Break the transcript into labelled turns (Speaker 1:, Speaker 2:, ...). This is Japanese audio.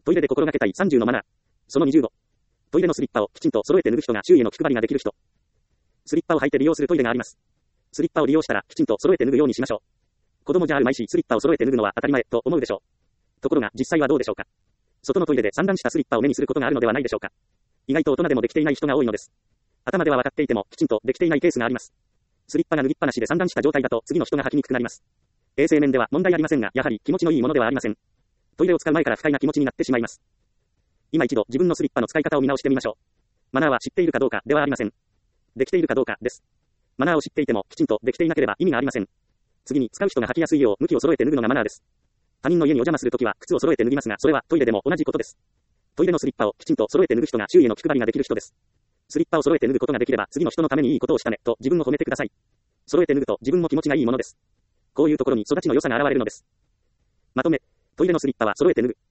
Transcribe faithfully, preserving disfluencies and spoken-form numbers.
Speaker 1: トイレで心がけたいさんじゅうのマナー。そのにじゅうご。トイレのスリッパをきちんと揃えて脱ぐ人が周囲への気配りができる人。スリッパを履いて利用するトイレがあります。スリッパを利用したらきちんと揃えて脱ぐようにしましょう。子供じゃあるまいし、スリッパを揃えて脱ぐのは当たり前と思うでしょう。ところが実際はどうでしょうか。外のトイレで散乱したスリッパを目にすることがあるのではないでしょうか。意外と大人でもできていない人が多いのです。頭では分かっていてもきちんとできていないケースがあります。スリッパが脱ぎっぱなしで散乱した状態だと次の人が履きにくくなります。衛生面では問題ありませんが、やはり気持ちのいいものではありません。トイレを使う前から不快な気持ちになってしまいます。今一度自分のスリッパの使い方を見直してみましょう。マナーは知っているかどうかではありません。できているかどうかです。マナーを知っていてもきちんとできていなければ意味がありません。次に使う人が履きやすいよう向きを揃えて脱ぐのがマナーです。他人の家にお邪魔するときは靴を揃えて脱ぎますが、それはトイレでも同じことです。トイレのスリッパをきちんと揃えて脱ぐ人が周囲への気配りができる人です。スリッパを揃えて脱ぐことができれば次の人のためにいいことをしたねと自分を褒めてください。揃えて脱ぐと自分も気持ちがいいものです。こういうところに育ちの良さが現れるのです。まとめ、トイレのスリッパは揃えて脱ぐ。